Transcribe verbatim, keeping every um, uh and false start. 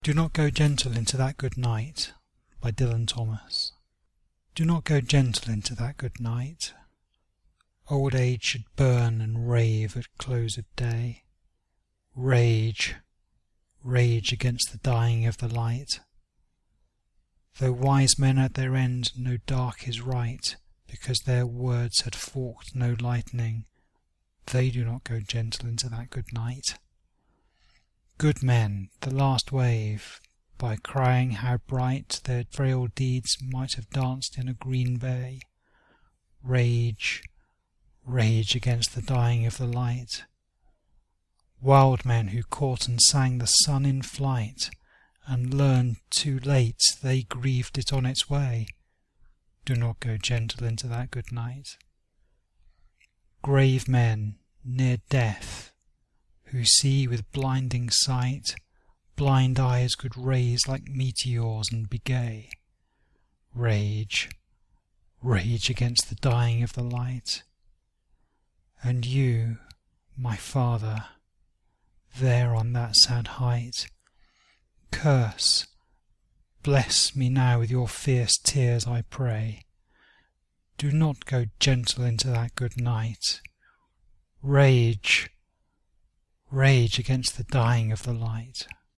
Do not go gentle into that good night, by Dylan Thomas. Do not go gentle into that good night. Old age should burn and rave at close of day. Rage, rage against the dying of the light. Though wise men at their end know dark is right, because their words had forked no lightning, they do not go gentle into that good night. Good men, the last wave, by crying how bright their frail deeds might have danced in a green bay. Rage, rage against the dying of the light. Wild men who caught and sang the sun in flight, and learned too late they grieved it on its way, do not go gentle into that good night. Grave men, near death, who see with blinding sight, blind eyes could raise like meteors and be gay. Rage, rage against the dying of the light. And you, my father, there on that sad height, curse, bless me now with your fierce tears, I pray. Do not go gentle into that good night. Rage, rage against the dying of the light.